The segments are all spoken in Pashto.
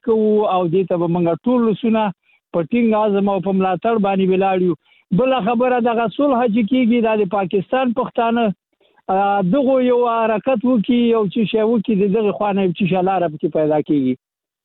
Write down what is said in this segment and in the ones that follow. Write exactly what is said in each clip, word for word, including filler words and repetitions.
کوو او دې ته به موږ ټول لسونه په ټینګ عزم او په ملاتړ باندې ولاړ یو. بله خبره دغه صلح چې کېږي دا د پاکستان پښتانه دغه یو حرکت وکړي او چې شی وکړي د دغه خوا نه چې شی لاره پکې پیدا کېږي.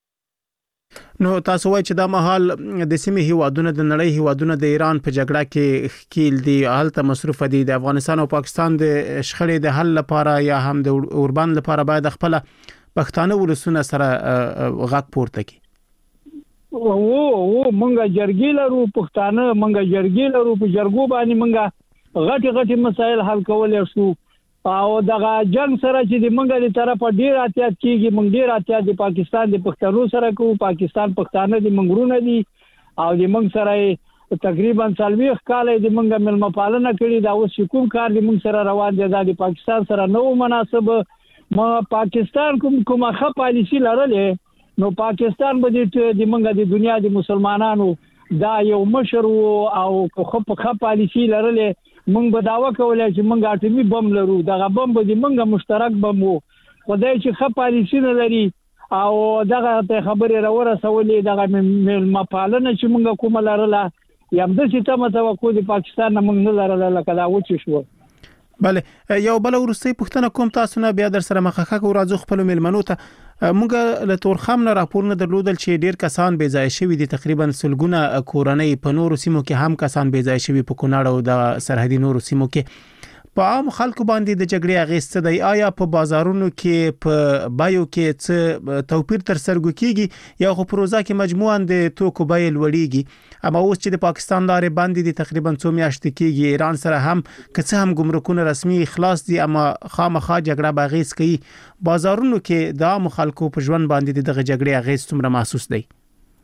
نو تاسو وایئ چې دا مهال د سیمې هیوادونه د نړۍ هیوادونه د ایران په جګړه کې ښکیل دي، هلته مصروف دي. د افغانستان او پاکستان د شخړې د حل لپاره یا هم د اوربند لپاره باید خپل پښتانه ولسونه سره غږ پورته کړي. او او مونږه جرګې لرو، پښتانه مونږه جرګې لرو، په جرګو باندې مونږه غټي غټي مسایل حل کولای شو. او دغه جنگ سره چې د منګه د طرفه ډیر احتیاط کیږي، منګ ډیر احتیاط د پاکستان د پښتنو سره کوو. پاکستان پښتانه د منګرونه دي او د منګ سره تقریبا څلوېښت کال د منګه ملما پالنه کړې. دا اوس کوم کار د منګ سره روان دی دا د پاکستان سره نو مناسب. ما پاکستان کوم کومه ښه پالیسی لرلې نو پاکستان به د منګه د دنیا د مسلمانانو دا یو مشر او خو په ښه پالیسی لرلې. مونږ به داوا کولای چې مونږ اټومي بم لرو، دغه بم به د مونږ مشترک بم وو. خدای چې ښه پالیسی نه لري او دغه ته خبرې راورسولې دغه ملما پالنه چې مونږ کومه لرله یا همداسې تمه توقع د پاکستان نه مونږ نه لرله لکه دا وچې شوه. بله یو بل وروستۍ پوښتنه کوم تاسو نه بیا در سره مخه کو راځو خپل ملمنو ته. موږ له تورخم نه راپورونه درلودل چې ډیر کسان بې ځای شوي دي، تقریبا سلګونه کورنۍ په نورو سیمو کې هم کسان بې ځای شوي په کونړ او د سرحدي نورو سیمو کې. په عام خلکو باندې د جګړې اغېز څه دی؟ آیا په بازارونو کې په بایو کې څه توپیر تر سترګو کېږي یا خو پروژه کې مجموعاً د توکو بیې لوړېږي؟ اما اوس چې د پاکستان لارې بندې دي تقریبا څو میاشتې کېږي، ایران سره هم که څه هم ګمرکونه رسمي خلاص دي اما خامخا جګړه به اغېز کوي. بازارونو کې د عام خلکو په ژوند باندې دغه جګړې اغېز څومره محسوس دی؟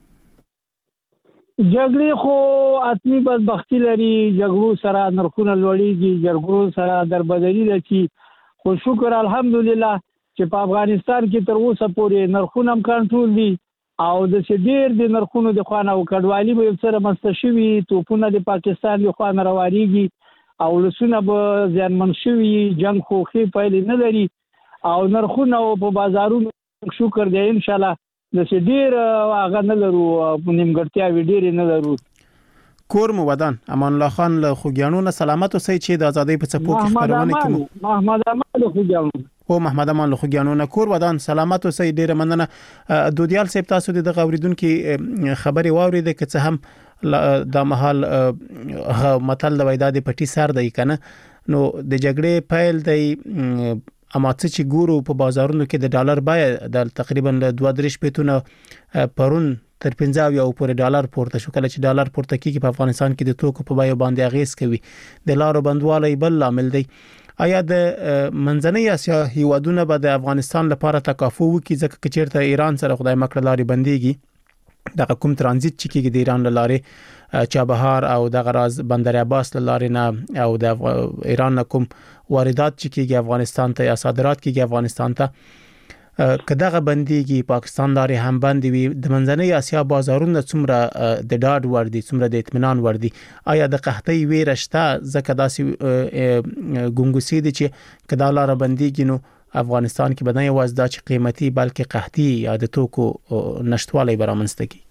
جګړې خو اتمی بدبختی لري، جګړو سره نرخونه لوړېږي، جګړو سره دربدري لري. خو شکر الحمدلله چې په افغانستان کې تر اوسه پورې نرخونه هم کنټرول دي او د ډېر د نرخونو د خوانه او کډوالي به سره مستشوي، توپونه د پاکستان د خوانه روانيږي او لسونه به ځانمن شوي. جنگ خو خې پایلې نه لري او نرخونه په بازارونو شکر دی ان شاء الله د ډیر هغه نه لرو، نیمګړتیاوې ډېرې نه لرو. کور مو ودان امان الله خان له خوګیانو نه سلامت اوسئ چې د ازادۍ په څپو کې خبرونه کوي. محمد امان له خوګیانو او محمد امان له خوګیانو نه کور ودان سلامت اوسئ. ډېر مننه دودیال صاحب، تاسو د اوریدونکو خبري واورید که څه هم د محل متل د وېدا د پټي سر دی کنه. نو د جګړې پیل دی اما څه چې ګورو په بازارونو کې د ډالر بیه د تقریبا دوه درې شپېتونه پرون تر پنځه یو پورې ډالر پورته شو. کله چې ډالر پورته کیږي په افغانستان کې د توکو په بیه باندې اغیز کوي. د لارو بندوالي بل عامل دی. آیا د منځنۍ اسیا هیوادونه به د افغانستان لپاره تکافو وکړي ځکه چې چیرته ایران سره خدای مکړه لارې بنديږي دغه کوم ترانزیت چې کیږي د ایران لارې چابهار او د غراز بندر عباس لارې نه او د ایران کوم واردات چې کیږي افغانستان ته یا صادرات کیږي افغانستان ته کداغه بنديږي پاکستان لارې هم بندي وي، د منځنۍ اسیا بازارونه څومره د ډاډ ور دي، څومره د اطمینان ور دي؟ آیا د قحطۍ ویره شته ځکه داسې ګونګوسي دي چې کدا لار بنديږي نو افغانستان کې بدنه یوازې دا چې قیمتي بلکې قحطي یا د توکو نشټوالی برامنځته کی؟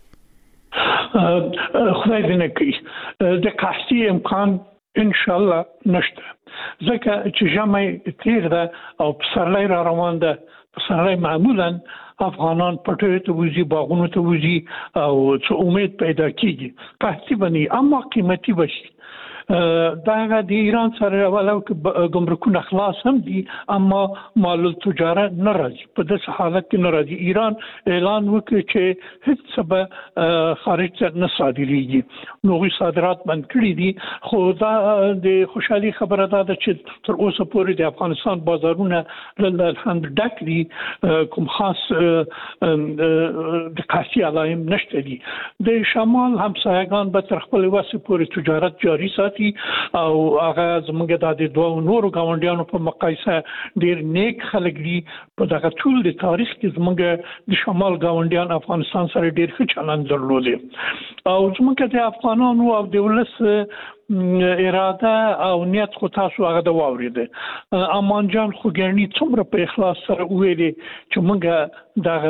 خدای دې نه کوي د قحطي امکان ان شاء الله نشته ځکه چې جمعي تیر ده او پسرلی را روان ده. پسرلی معمولا افغانان پټو ته وزي، باغونو ته وزي او څه امید پیدا کیږي قحطي بني اما قیمتي بشي. دا د ایران سره ولو کې ګمرکونه خلاص هم دي اما مال التجاره ناراضي په داسې حالت کې ناراضي. ایران اعلان وکړ چې هیڅ څه خارج ته نه صادریږي، نوغي صادرات بند کړی دي. خو دا د خوشحالي خبره ده چې تر اوسه پورې د افغانستان بازارونه لله الحمد ډک دي، کوم خاص د قحطي علائم نشته دي. د شمال همسایگان به تر خپل وسه پورې تجارت جاری ساتي او هغه زموږ د دوه نورو گاونډیانو په مقایسه ډیر نیک خلک دي. په دغه ټول د تاریخ کې زموږ د شمال گاونډیان افغانستان سره ډیر ښه چلند درلودي او زموږ د افغانانو او د ولس اراده او نیت خو تاسو هغه د واورید امان جان خو ګرنی څومره په اخلاص سره ویلي چې موږ دغه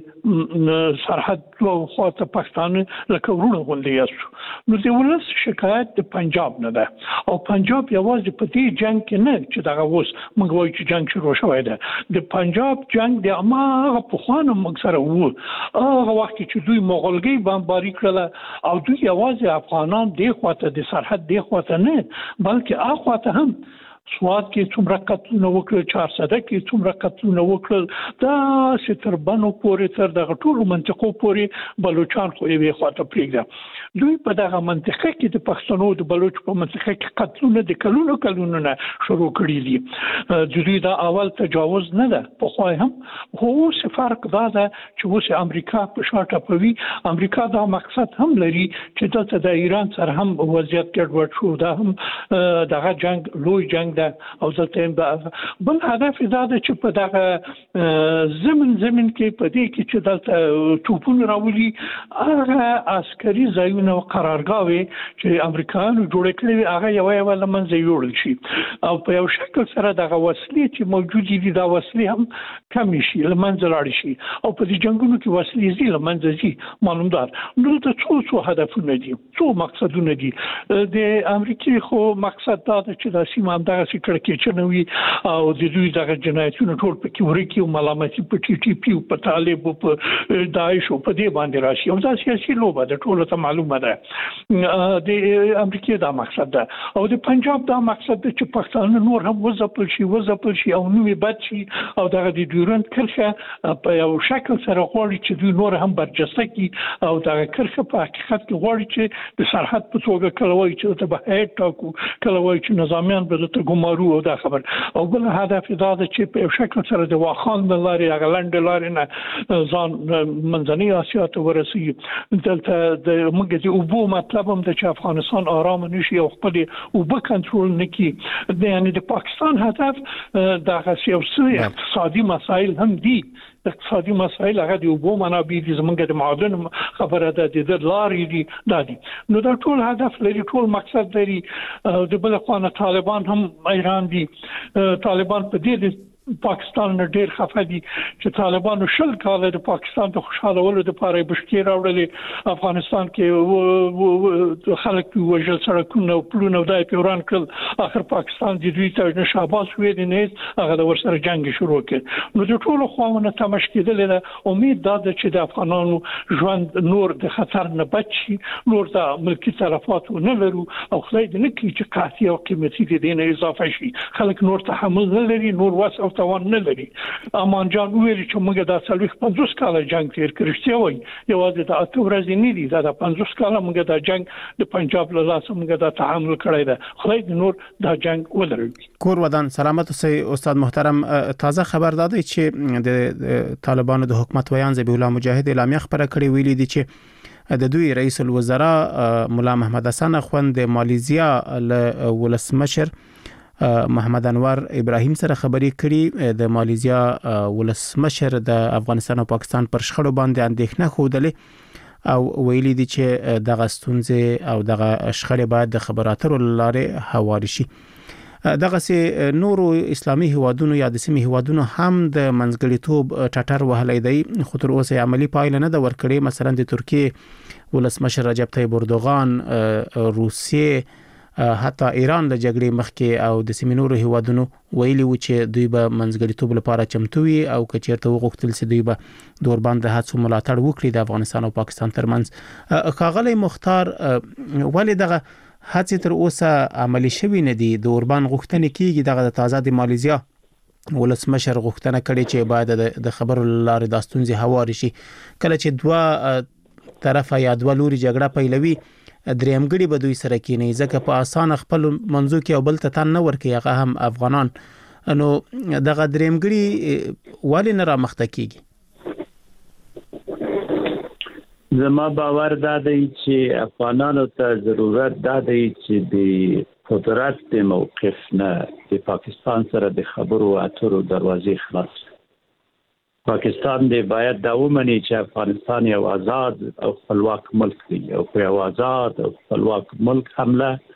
د سرحد او خواته پښتانه لکه ورونه غونډي یاستو نو د ولس شکایت د پنجاب نه ده او پنجاب یوازې په دې جنگ کې نه چې دغه اوس موږ وایو چې جنگ شروع شوی ده د پنجاب جنگ د اماغه په خوانه موږ سره وو هغه وخت چې دوی مغولګي بمباري کړل او دوی یوازې افغانان دی خواته د سرحد دی خواته نه بلکې اخواته هم سواد کې څومره قتلونه وکړل چهار صده کې څومره قتلونه وکړل دا ستربنو پورې تر دغه ټولو منطقو پورې بلوچستان خو یې خواته پریږده دوی په دغه منطقه کې د پښتنو د بلوچ په منطقه کې قتلونه د کلونو کلونو نه شروع کړي دي د دوی دا اول تجاوز نه ده په خو هم خو څه فرق دا ده چې اوس امریکا په شاته پوي امریکا دا مقصد هم لري چې دلته د ایران سره هم وضعیت ګډوډ شو دا هم دغه جنگ لوی جنگ او دلته بل هدف دا ده چې په دغه زمن زمن کې په دې کې چې دلته توپونه راولي هغه عسکري ځایونه او قرارګاوي چې امریکایانو جوړ کړی هغه یو یو لمنځه یوړل شي او په یو شکل سره دغه وسلې چې موجود دي دا وسلې هم کم شي لمنځه لاړ شي او په دې جنگونو کې وسلې زی لمنځه زی معلومدار نو ته څو څو هدفونه دي څو مقصدونه دي د امریکای خو مقصد دا ده چې د سیمه همدغه سکړه کې چنوي او د دوی دغه جنایتونو ټول په کې ورکی او ملامتي په ټي ټي پی په طالب په داعش په دې باندې راشي او دا سیاسي لوبه د ټولو ته معلومه ده د امریکای دا مقصد ده او د پنجاب دا مقصد ده چې پښتانه نور هم وځپل شي وځپل شي او نوې بد شي او دغه د ډیورنت کرښه په یو شکل سره غواړي چې دوی نور هم برجسته کی او دغه کرښه په حقیقت کې غواړي چې د سرحد په توګه کلوي چې ته به هیڅ ټاکو کلوي چې نظامیان به ته ګمارو او دا خبر او بل هدف دا ده چې په شکل سره د واخان د لارې هغه لاندې لارې نه ځان منځنۍ اسیا ته ورسي دلته د موږ د اوبو مطلب هم د افغانستان آرام نشي او خپل اوبو کنټرول نکي د یعنی د پاکستان هدف د سیاسي اقتصادي مسایل هم دي اقتصادي مسایل هغه د اوبو منابع دي زمونږ د معادن خبره ده د لارې دي دا دي نو دا ټول هدف لري ټول مقصد لري د بل خانه طالبان هم ایران دي طالبان په دې پاکستان نه ډیر خفه دي چې طالبانو شل کال د پاکستان د خوشاله ولر د پاره بشکی راوړل افغانستان کې خلک وژل سړکونه او پلونه دای پیوران کړ اخر پاکستان د دوی ته نشاباس وې دي نه هغه د ورسره جنگ شروع کړ نو د ټولو خواونه تمش کېدل له امید دا چې د افغانانو ژوند نور د خطر نه بچي نور د ملکی تلفات نه لرو او خدای دې نه کړي چې قحطي او قیمتي دي نه اضافه شي خلک نور تحمل نه لري نور وس توان نه لري امان جان ویل چې موږ د څلويخ پنځوس کال جنگ تیر کړی وای یوازې د اته ورځې نه دي دا د پنځوس کال موږ د جنگ د پنجاب له لاسه موږ د تحمل کړی ده خدای دې نور د جنگ ولري کور ودان سلامت اوسئ استاد محترم تازه خبر داده چې د طالبانو د حکومت ویان ذبیح الله مجاهد اعلامیه خبره کړې ویلي دي چې د دوی رئیس الوزرا مولا محمد حسن اخوند د مالیزیا له ولسمشر محمد انور ابراهیم سره خبرې کړي د مالیزیا ولسمشر د افغانستان او پاکستان پر شخړو باندې اندېښنه خوده او ویلي دي چې دغه ستونزې او دغه شخړې باید د خبراتو لارې هواري شي دغه سي نورو اسلامي هوادونو یا د سیمې هوادونو هم د منځګړیتوب ټټر وهلې دی خو تر اوسه عملی پایله نه د ورکړې مثلا د ترکیه ولسمشر رجب طیب اردوغان روسیې حتی ایران د جګړې مخکې او د سیمې نورو هیوادونو ویلي و چې دوی به منځګړیتوب لپاره چمتو وي او کچېرته وغوښتل چې دوی به د اوربان د هڅو ملاتړ وکړي د افغانستان او پاکستان ترمنځ ښاغلی مختار ولې دغه هڅې تر اوسه عملي شوي نه دي د اوربان غوښتنې کیږي دغه د تازه د مالیزیا ولسمشر غوښتنه کړې چې باید د خبرو لارې د ستونزې هواري شي کله چې دوه طرفه یا دوه لوري جګړه پیلوي درېمګړي به دوی سره کېني ځکه په اسانه خپل منځو کې او بل ته تن نه ورکي هغه هم افغانان نو دغه درېمګړي ولې نه را مخته کیږي زما باور دا دی چې افغانانو ته ضرورت دا دی چې د قدرت د موقف نه د پاکستان سره د خبرو اترو دروازې خلاص پاکستان دی باید دا ومني چې افغانستان یو آزاد او خپلواک ملک دی او په یو آزاد او خپلواک ملک حمله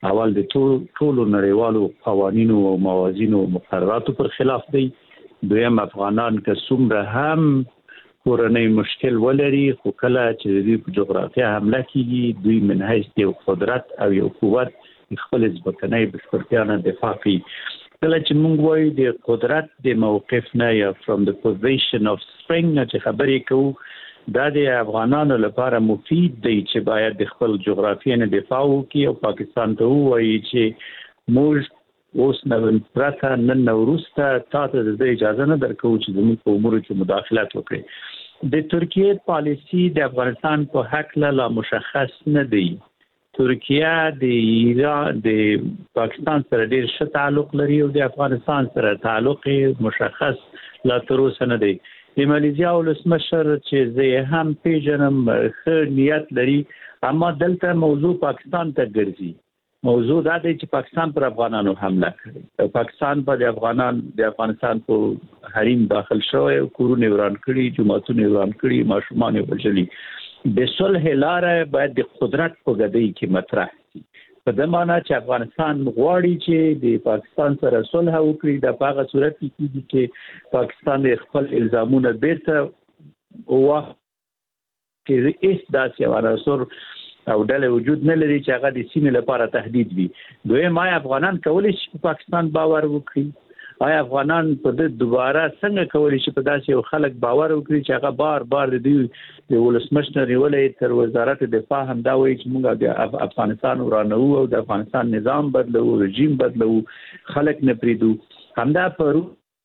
اول د ټول ټول نړیوالو قوانینو او موازینو مقرراتو پر خلاف دی. دویم افغانان که څومره هم کورنۍ مشکل ولري خو کله چې دوی په جغرافیه حمله کیږي دوی من حیث یو قدرت او یو قوت خپل ځمکنۍ بشپړتیا نه دفاع کوي. کله چې موږ وایو د قدرت د موقف نه یا from the position of strength نه چې خبرې کوو دا د افغانانو لپاره مفید دی چې باید د خپل جغرافیه نه دفاع وکړي او پاکستان ته ووایي چې موږ اوس نو پرته نن وروسته تاسو د اجازه نه درکو چې زموږ په امور کې مداخلت وکړي. د ترکیه پالیسی د افغانستان په حق لا مشخص نه دی. ترکیه د ایران د پاکستان سره ډیر ښه تعلق لري او د افغانستان سره تعلق مشخص لا تر اوسه نه دی. د مالیزیا ولسمشر چې زه هم پیژنم ښه نیت لري اما دلته موضوع پاکستان ته ګرځي. موضوع دا دی چې پاکستان پر افغانانو حمله کړې. پاکستان په افغانان د افغانستان په حریم داخل شوی او کورونه وران کړي، جماعتونه وران کړي، ماشومان یې وژلي. د صلح لاره باید د قدرت په ګدۍ کې مطرح شي. په دې معنی چې افغانستان غواړي چې د پاکستان سره صلح وکړي د هغه صورت کې چې پاکستان خپل الزامونه بیرته واه کې هیڅ داسې عناصر او ډلې وجود نه لري چې هغه د سیمې لپاره تهدید وي. دویم آیا افغانان کولی شي په پاکستان باور وکړي؟ آیا افغانان په دې دوباره څنګه کولی شي په داسې یو خلک باور وکړي چې هغه بار بار د دې د ولسمشر ولې تر وزارت دفاع هم دا وایي چې موږ د افغانستان ورانو او د افغانستان نظام بدلو، رژیم بدلو، خلک نه پریدو. همدا پرو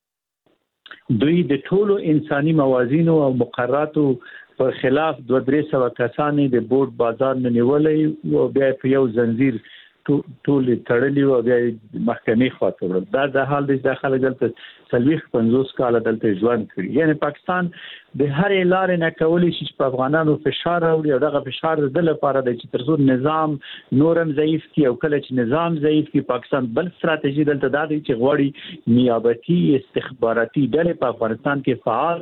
دوی د ټولو انساني موازینو او مقرراتو پر خلاف دو درې سوه کسانې د بورډ بازار نه نیولې او بیا په یو زنجیر ټول تړلي او بیا محکمې خواته وړل. دا د حال د داخله دلته څلوېښت پنځوس کاله دلته ژوند کړي. یعنی پاکستان د هرې لارې نه کولی شي چې په افغانانو فشار راوړي او دغه فشار د لپاره د چې تر څو نظام نورم ضعیف کی او کله چې نظام ضعیف کی پاکستان بل ستراتیژي دلته دا دی چې غواړي نیابتي استخباراتي ډلې په افغانستان کې فعال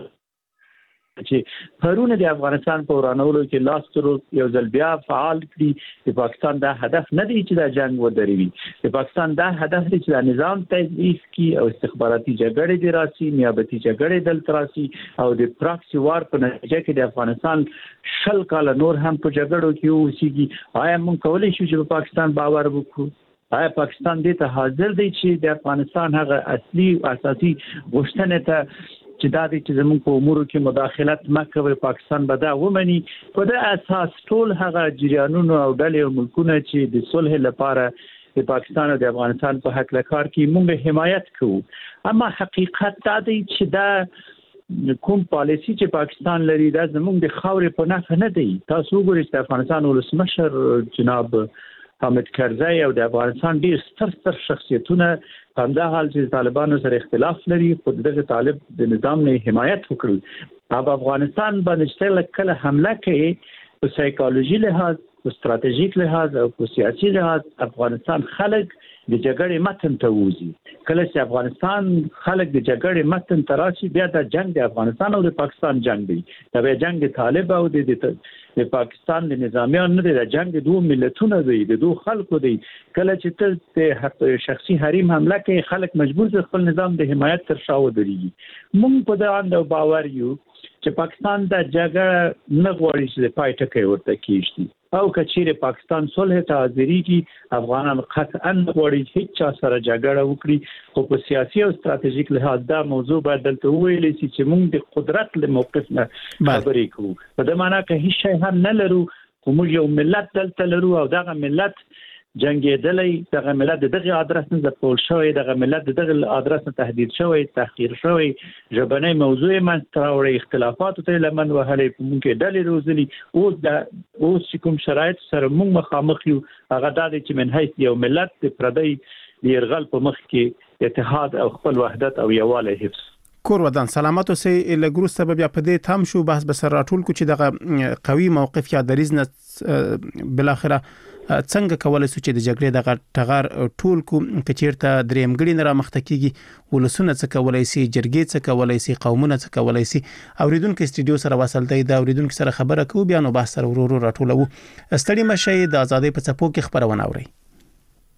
چې پرونه د افغانستان په ورانولو کې لاس تر یو ځل بیا فعال کړي. د پاکستان دا هدف نه دی چې دا جنگ ودروي. د پاکستان دا هدف دی چې دا نظام تضعیف کړي او استخباراتي جګړې دی راسي، نیابتي جګړې دلته راسي او د پراکسی وار په نتیجه کې د افغانستان شل کاله نور هم په جګړو کې اوسېږي. آیا موږ کولی شو چې په پاکستان باور وکړو؟ آیا پاکستان دې ته حاضر دی چې د افغانستان هغه اصلي اساسي غوښتنې ته چې دا دي چې زموږ په امورو کې مداخلت مکوي پاکستان به دا ومني؟ په دې اساس ټول هغه جریانونو او ډلې او ملکونه چې د صلح لپاره د پاکستان او د افغانستان په حق لکار کې موږ حمایت کوو. اما حقیقت دا دی چې دا کوم پالیسی چې پاکستان لري دا زموږ د خاورې په نفع نه دی. تاسو وګورئ چې افغانستان ولسمشر جناب حامد کرزی او د افغانستان ډیر ستر ستر شخصیتونه همدا حال چې طالبانو سره اختلاف لري خو دغه طالب د نظام نه حمایت وکړي. په افغانستان باندې چې کله حمله کوي په سایکولوژي لحاظ، په ستراتیژیک لحاظ او په سیاسي لحاظ افغانستان خلک د جګړې متن ته وځي. کله چې افغانستان خلک د جګړې متن ته راشي بیا د جنگ د افغانستان او د پاکستان جنگ دی. دا به جنگ طالب او د د پاکستان د نظامیان نه دی، د جنگ دوه ملتونو دی، د دوه خلکو دی. کله چې ته شخصي حریم حمله کوي خلک مجبور دي خپل نظام د حمایت تر شا ودرېږي. موږ په دې اند باور یو چې پاکستان د جګړه نه غواړي چې د پای ټکی ورته کیږي او کچېره پاکستان صلح ته حاضرېږي. افغانان قطعا غواړي چې هیڅ چا سره جګړه وکړي خو په سیاسي او ستراتیژیک لحاظ دا موضوع باید دلته وویل شي چې موږ د قدرت له موقف نه خبرې کوو. په دې معنی که هیڅ شی هم نه لرو خو موږ یو ملت دلته لرو او دغه ملت جنگېدلی، دغه ملت دغه آدرس نه ځپل شوی، دغه ملت دغه آدرس نه تهدید شوی، تحقیر شوی، ژبنۍ موضوع منځته راوړی، اختلافاتو ته لمن وهلې، په موږ کې ډلې روزلي. اوس د اوس چې کوم شرایط سره موږ مخامخ یو هغه دا دی چې من حیث یو ملت د پردی د یرغل په مخ کې اتحاد او خپل وحدت او یووالی حفظ. کور ودان سلامت اوسئ. لګروس سبب یا په دې تام شو بحث به سره راټول کو چې دغه قوي موقف یا دریز نه بل اخره څنګه کولای شو چې د جګړې دغه ټغر ټول کو کچیرته درېمګړي نه را مخته کیږي ولسونه څه کولای شي، جرګې څه کولای شي، قومونه څه کولای شي. اوریدونکو استډیو سره وصل دی دا اوریدونکو سره خبره کوو بیا نو بحث سره ورو ورو راټولو. ستړي مشه د ازادۍ په څپو کې خبرونه اوري.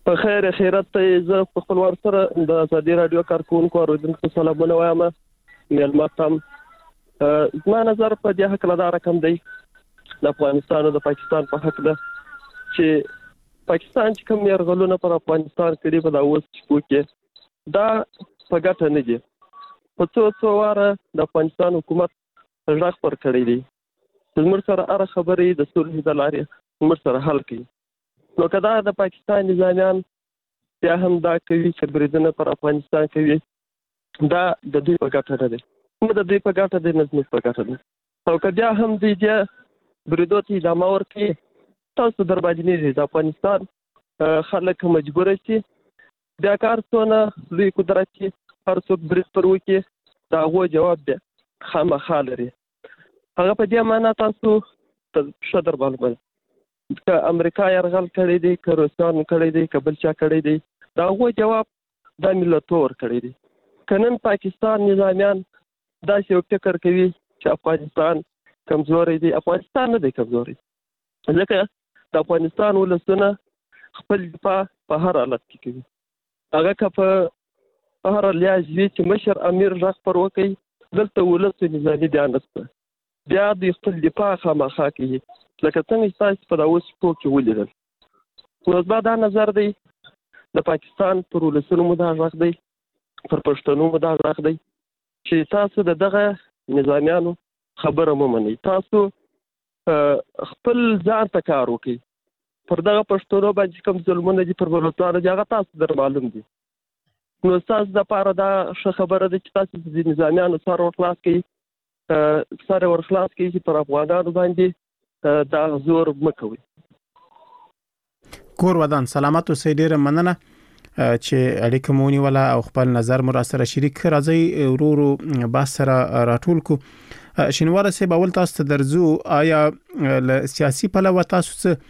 په خیر خیرت ته زه په خپل ور سره د ازادي رادیو کارکونکو اوریدونکو سلامونه وایم. مېلمه تم زما نظر په دې حق لدا رقم دی د افغانستان او د پاکستان په حق ده چې پاکستان چې کوم يرغلونه پر افغانستان کړي په داوس کې دا په ګټه نه دي. په څو څو واره د افغانستان حکومت ځخ پر کړی دی زموږ سره هر خبرې د صلح د لارې موږ سره حل کړي. نو کدا د پاکستان نظامیان بیا هم دا کوي چې بریدونه پر افغانستان کوي دا د دوی په ګټه نه دي. موږ د دوی په ګټه دي نه زموږ په ګټه دي. او کدا هم دوی د بریدو ته ادامه ورکړي تاسو در باندې نه دي. د افغانستان خلک مجبور شي بیا کار څونه لوی قدرت کې هر څوک برید پر وکړي دا هغو جواب دی خامخا لري. هغه په دې معنا تاسو ته ښه در باندې که امریکا یرغل کړی دی که روسیان کړی دی که بل چا کړی دی دا هغو جواب دا ملتو ورکړی دی. که نن پاکستان نظامیان داسې یو فکر کوي چې افغانستان کمزوری دی، افغانستان نه دی کمزوری. ځکه د افغانستان ولسونه خپل دفاع په هر حالت کې کوي. هغه که په هر لیاز وي چې مشر امیر غږ پر وکړي دلته ولس نظامي بیا نشته، بیا د خپل دفاع خامخا کوي لکه څنګه چې تاسو په داوس پوه کې ولیدل. نو زما دا نظر دی د پاکستان پر ولسونو مو دا غږ دی، پر پښتنو مو دا غږ دی چې تاسو د دغه نظامیانو خبره مو منئ. تاسو خپل ځان ته کار وکړي. پر دغه پښتنو باندې کوم ظلمونه دي پر بلوچستان دي هغه تاسو در معلوم دي. نو تاسو د پاره دا ښه خبره ده چې تاسو د نظامیانو سره ورخلاص کړئ سره ورخلاص کړئ چې پر افغانانو باندې دا زور مکوي. کور ودان سلامت اوسئ. ډیره مننه چې اړیکه مونی ولا او خپل نظر مو را سره شریک راځي ورو ورو با سره راټول کو. شینواره سه باول تاسو ته درځو آیا ل سیاسي پلوه تاسو څه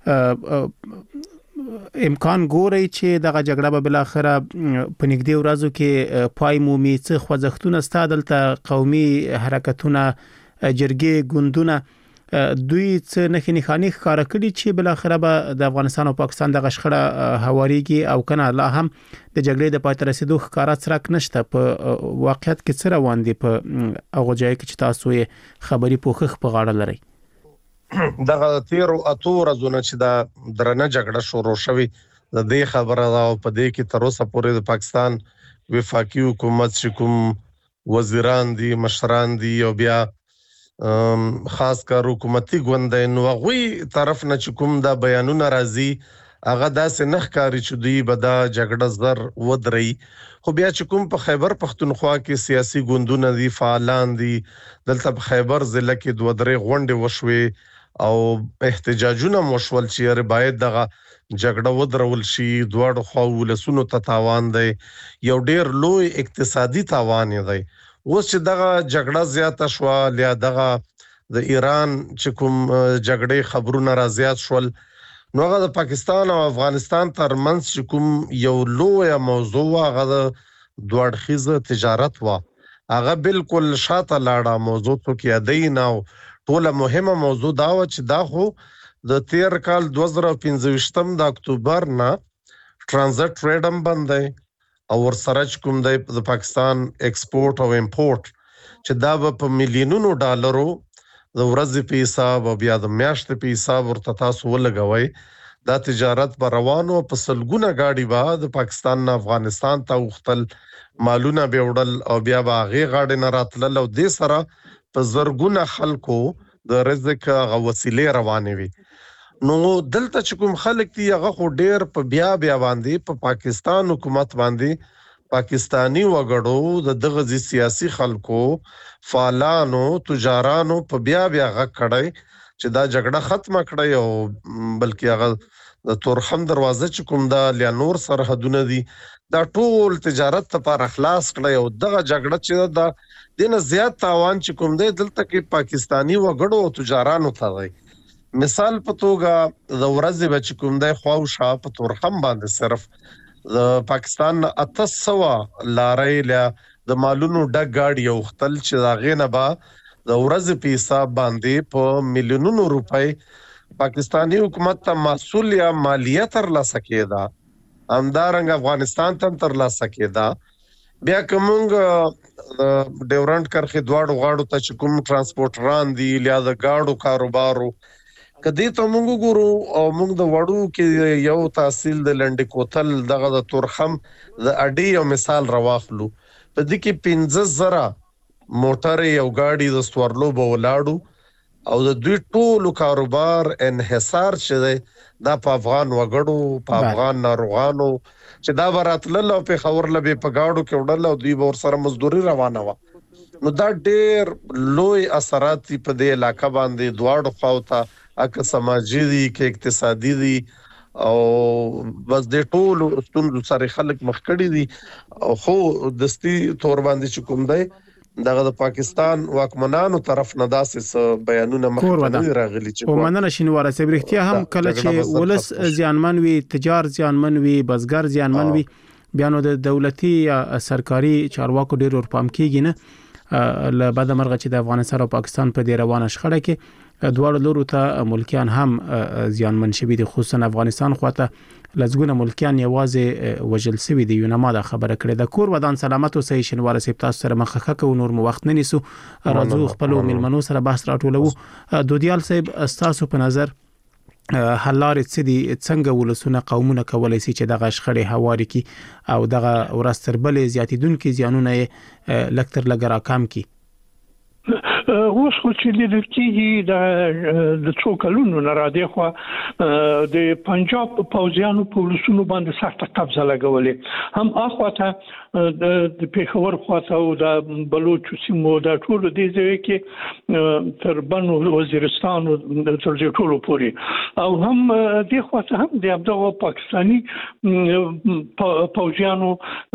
امکان ګوري چې دغه جګړه به بل اخره په نږدې ورځو کې پای مومي؟ څه خوځښتونه ستادل ته قومي حرکتونه جرګې ګوندونه دوی څه نه خني ښکارا کړي چې بل اخره به د افغانستان او پاکستان د غشخړه هواريږي او کنه لا هم د جګړې د پاتې رسیدو ښکارا څرک نشته؟ په واقعیت کې څه روان دي په هغه ځای کې چې تاسو یې خبري پوښښ په غاړه لرئ؟ دغه تیر او اتو ورځې چې دا درنه جګړه شروع شوه د دې خبره دا په دې کې تر اوسه پورې د پاکستان وفاقي حکومت چې کوم وزیران دي مشران دي او بیا خاص کار حکومتي ګوندې نو غوي طرف نه چې کوم دا بیانونه راځي هغه داسې نخ کاری چې دوی به دا جګړه زر ودري. خو بیا چې کوم په خیبر پختونخوا کې سیاسي ګوندونه دي فعالان دي دلته په خیبر ضلع کې دوه درې غونډې وشوي او احتجاجونه مشول چې باید دغه جګړه ودرول شي. دواړو خواو ولسونو ته تاوان دی، یو ډیر لوی اقتصادي تاوان دی. اوس چې دغه جګړه زیاته شو لیا دغه د ایران چې کوم جګړې خبرونه را زیات شول نو هغه د پاکستان او افغانستان ترمنځ چې کوم یو لوی موضوع هغه د دوړخیزه تجارت وا هغه بالکل شاته لاړه موضوع ته کې ادي نه. ټوله مهمه موضوع دا و چې دا خو د تیر کال دوه زره پنځه د اکتوبر نه ترانزیت ټریډ هم بند دی او ورسره کوم دی د پاکستان ایکسپورټ او امپورټ چې دا په میلیونونو ډالرو د ورځې په حساب او بیا د میاشتې په حساب ورته تاسو ولګوي. دا تجارت به روانو په سلګونه گاډي به د پاکستان نه افغانستان ته وختل مالونه به وړل او بیا به هغه غاډي نه راتلل او د سره په زرګونه خلکو د رزق غو وسیلې روانې وي. نو دلته چې کوم خلک دي هغه خو ډیر په بیا بیا باندې په پا پاکستان حکومت باندې پاکستانی وګړو د دغه سیاسي خلکو فعالانو تجارانو په بیا بیا غږ کړی چې دا جګړه ختمه کړي او بلکې هغه د تورخم دروازه چې کوم دا لیانور سرحدونه دي دا ټول تجارت لپاره خلاص کړي او دغه جګړه چې دا دنه زیات تاوان چې کوم دی دلته کې پاکستانی وګړو او تجارانو ته دی. مثال په توګه د ورځې بچ کوم دی خواوشا په تورخم باندې صرف د پاکستان اته سوه لارې له د مالونو ډک گاډي او خپل چې دا غینه با د ورځې په حساب باندې په میلیونونو روپۍ پاکستانی حکومت ته مسؤل یا مالیه تر لاسه کېده همدارنګ افغانستان ته تر لاسه کېدا بیا کومګ ډیورنت کرخه دواړو غاړو ته چې کوم ترانسپورټران دي یا د گاډو کاروبارو کدی ته موږ ګورو او موږ د وړو کې یو تحصیل د لنډ کوتل دغه د تورخم د اډي یو مثال راواخلو په دې کې پنځه زره موټر یو گاډي د ستورلو بولاړو او د دوی ټولو کاروبار انحصار شې دا په افغان وګړو په افغان ناروغانو چې دا براتل او په خبر لبه په گاډو کې وړل او دوی ور سره مزدوري روانه و نو دا ډېر لوی اثرات په دې علاقې باندې دواړو خواته اکه سماجی دي کې اقتصادي دي او بس د ټولو ستونزو سره خلک مخ کړي دي خو دستي تور باندې چې کوم دی دغه د پاکستان واکمنانو طرف نه داسې بیانونه مخکې راغلي چې په مننه شینواره صاحب رښتیا هم کله چې ولس زیانمن وي تجار زیانمن وي بزګر زیانمن وي بیا نو د دولتي یا سرکاري چارواکو ډېر ورپام کیږي نه ل بعد مرغه چې د افغانستان او پاکستان په دې روانه شخړه کې دواړو لورو ته ملکیان هم زیانمن شوي دي خصوصا افغانستان خواته لزګونه ملکیان یوازې وجل سوي دي یو نه ما دا خبره کړې د کور ودان سلامت او صحیح شنواره سپ تاسو سره مخه کو نور مو وخت نه نیسو راځو خپل ملمنو سره بحث راټولو دودیال صاحب تاسو په نظر حل لارې څه دي څنګه ولسونه قومونه کولای شي چې دغه شخړې هواري کی او دغه ورستربلې زیاتیدونکو زیانونه لکتر لګرا کم کی اوس خو چې لیدل کېږي د د څو کلونو نه را دي خو د پنجاب پوځیانو په ولسونو باندې سخته قبضه لګولې هم اخواته د پیښور خواته او د بلوچ سیمو د ټولو د ځای کې تر بنو وزیرستان او تر ټولو پورې او هم د خواته هم د دغه پاکستاني پوځیانو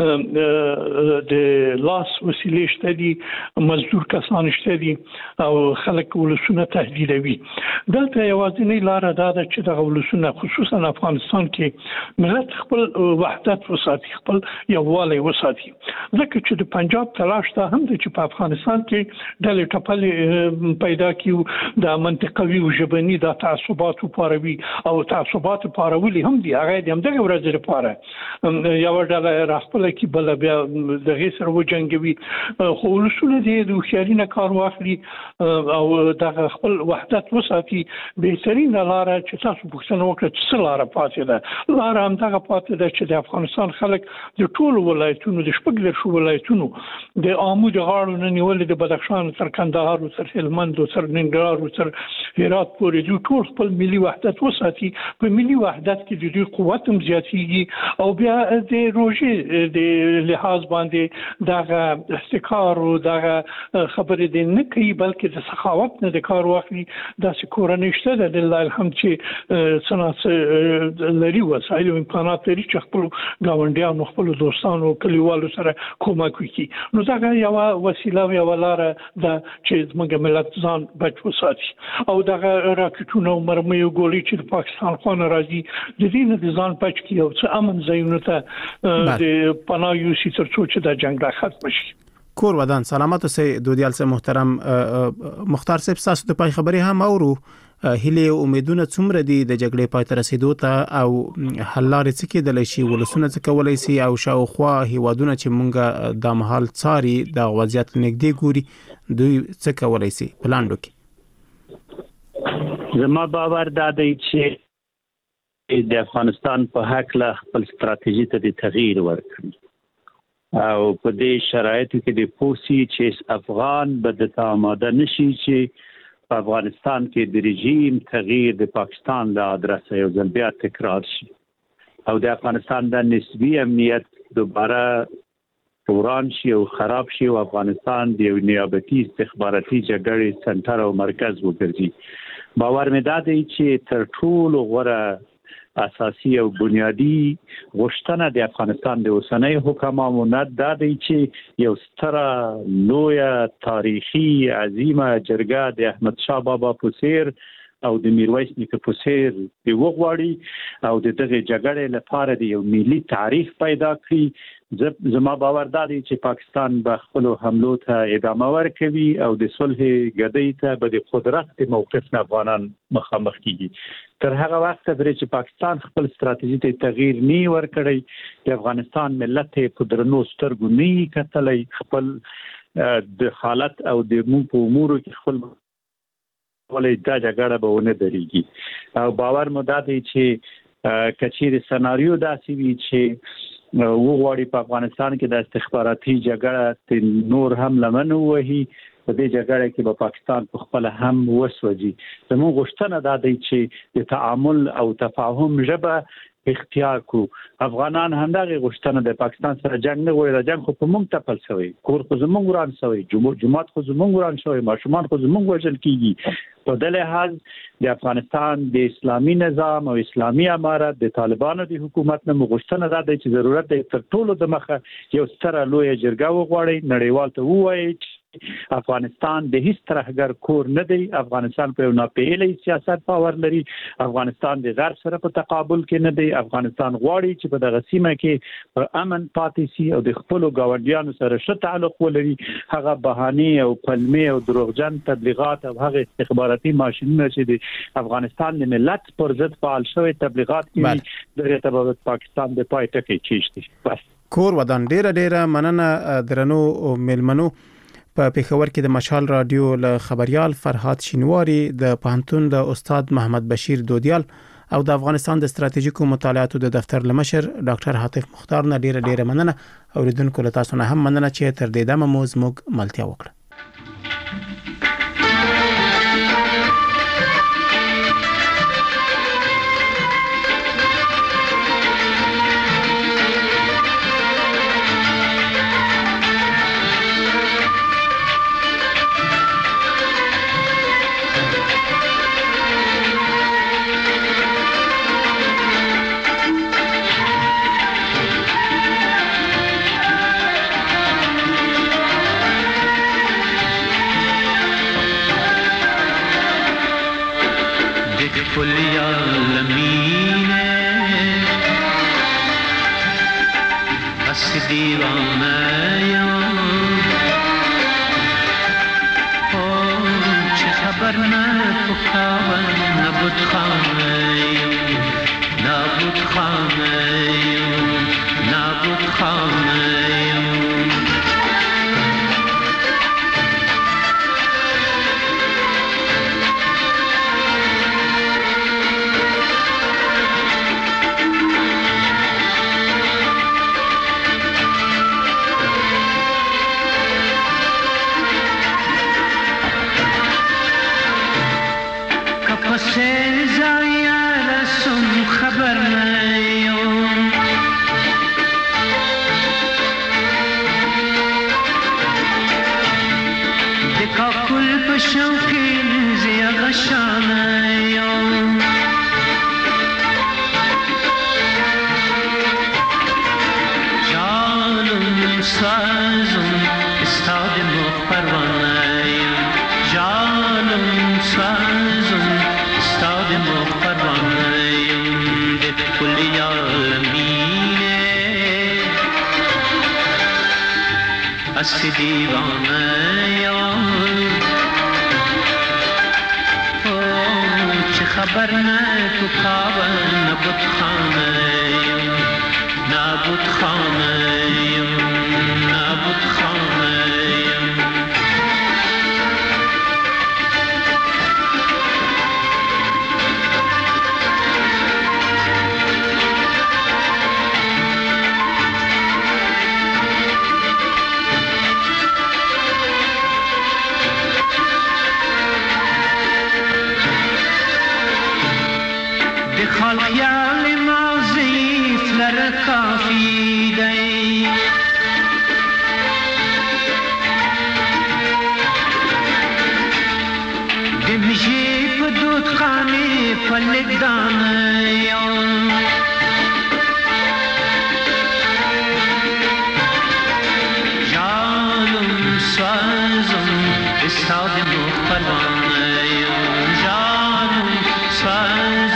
د لاس وسیلې شته دي مزدور کسان شته دي او خلک ولسونه تهدیدوي دلته یوازینی لار دا ده چې د ولسونه خصوصا افغانستان کې ملت خپل وحدت وساتي خپل یووالی وساتي ځکه چې د پنجاب تلاش ته هم د چې په افغانستان کې د ټپل پیدا کیو د منطقوي او ژبني د تعصبات پاروي او تعصبات پارولي هم دی هغه د همدغه ورځې لپاره یو ډول راخپل کې بل بیا د غیر و جنگوي خو ولسونه د خیالینه کار واخلي او د خپل وحدت وساتي بهترین لار چې تاسو پوښتنه وکړه چې لار پاتې ده لار هم دغه پاتې ده چې د افغانستان خلک د ټولو ولایتونو د شپږ درشو ولایتونو د آمو د غاړو نه نیولې د بدخشان تر کندهار او تر هلمند او تر ننګرهار او تر هرات پورې د ټول خپل ملي وحدت وساتي په ملي وحدت کې د دوی قوت هم زیاتېږي او بیا د روژې د لحاظ باندې دغه احتکار او دغه خبرې د نه کوي بلکې د سخاوت نه د کار واخلي داسې کورنۍ شته ده لله الحمد چې څنګه لري وسایل او امکانات لري چې خپل ګاونډیانو خپل دوستانو کلیوالو سره کومک وکړي نو دا یو وسیله یو لار ده چې زموږ ملت ځان بچ وساتي او دغه راکټونه او مرمۍ او ګولۍ چې د پاکستان خو نه راځي د دې نه د ځان بچ کړي او څه امن ځایونه ته د پناه یوسي تر څو چې د جنگ را ختم شي کور ودان سلامت سي دودیال سي محترم مختار صاحب تاسو ته پای خبري هم اورو هلي امیدونه څومره دي د جګړې پای ته رسیدو ته او حل لارې څه کېدلی شي ولسونه څه کولای شي او شاوخوا هیوادونه چې مونږه د مهال څاري د وضعیت نږدې ګوري دوی څه کولای شي پلاندو کې زما باور دا دی چې د افغانستان په حق له خپل ستراتیژي ته د تغییر ورکړي او په دې شرایطو کې د پوسی چې افغان به د آماده نشي چې په افغانستان کې د رژیم تغییر د پاکستان له ادرسه یو ځل بیا تکرار شي او د افغانستان د نسبی امنیت دوباره وران شي او خراب شي او افغانستان د یو نیابتي استخباراتي جګړې سنټر او مرکز وګرځي باور مې دا دی چې تر ټولو غوره اساسي او بنیادی غوښتنه د افغانستان د اوسنۍ حکومت نه دا دی چې یو ستره لویه تاریخي عظیمه جرګه د احمد شاه بابا په څیر او د میرویس نیکه په څیر د وغواړي او د دغه جګړې لپاره د یو ملي تاریخ پیدا کړي زما باور دا دی چې پاکستان به خپل حملو ته ادامه ورکوي او د صلح غدۍ ته به د قدرت موقف نه افغانان مخامخ کیږي تر هغه وخت پورې چې پاکستان خپل ستراتیژي ته تغییر نه ورکړي د افغانستان ملت په درنو سترګو نه کتلې خپل د حالت او د مو په امورو کې خپل ولې دا جګړه به ونه درېږي او باور مو دا دی چې کچېر سناریو داسې وي چې وګوري په افغانستان کې د استخباراتي جګړه نور هم لمن وهي په دې جګړه کې په پاکستان په خپل هم وسوځي زموږ غوښتنه دا دی چې د تعامل او تفاهم ژبه اختیار کو افغانان همدغه غوښتنه د پاکستان سره جنگ نه غواړي د جنگ خو په موږ تپل شوی کور خو زموږ وران شوی جماعت خو زموږ وران شوی ماشومان خو زموږ وژل کیږي په دې لحاظ د افغانستان د اسلامي نظام او اسلامي امارت د طالبانو د حکومت نه غوښتنه ده چې ضرورت دی تر ټولو د مخه یو ستره لوی جرګه وغواړي نړیوال ته ووایي افغانستان د هیڅ ترهګر کور نه دی افغانستان په ناپېیلي سیاست باور لري افغانستان د غرب سره په تقابل کې نه دی افغانستان غواړي چې په دغه سیمه کې پر امن پاتې شي او د خپل ګاونډیانو سره ښه تعلق ولري هغه بهاني او پلمې او دروغجن تبلیغات او هغه استخباراتي ماشینونه چې د افغانستان د ملت پر ضد فعال شوی تبلیغات کوي دغه ته پاکستان د پای ټکی چیشتي بس کور ودان ډیره ډیره مننه درنو ملمنو په پیښور کې د مشال رادیو له خبريال فرهاد شینواری د پوهنتون د استاد محمد بشیر دودیال او د افغانستان د ستراتیژیکو مطالعاتو د دفتر لمشر ډاکټر حاتف مختار نه ډیره ډیره مننه اوریدونکو له تاسو نه هم مننه چې تر دې دمه مو زموږ ملتیا وکړه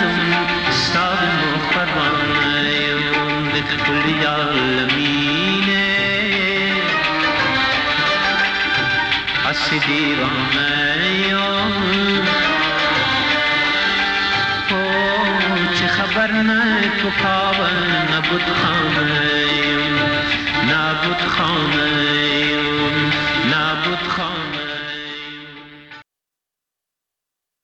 Kull شیرانه چه خبر نه تو پاوه نبود خانه نبود خانه نبود خانه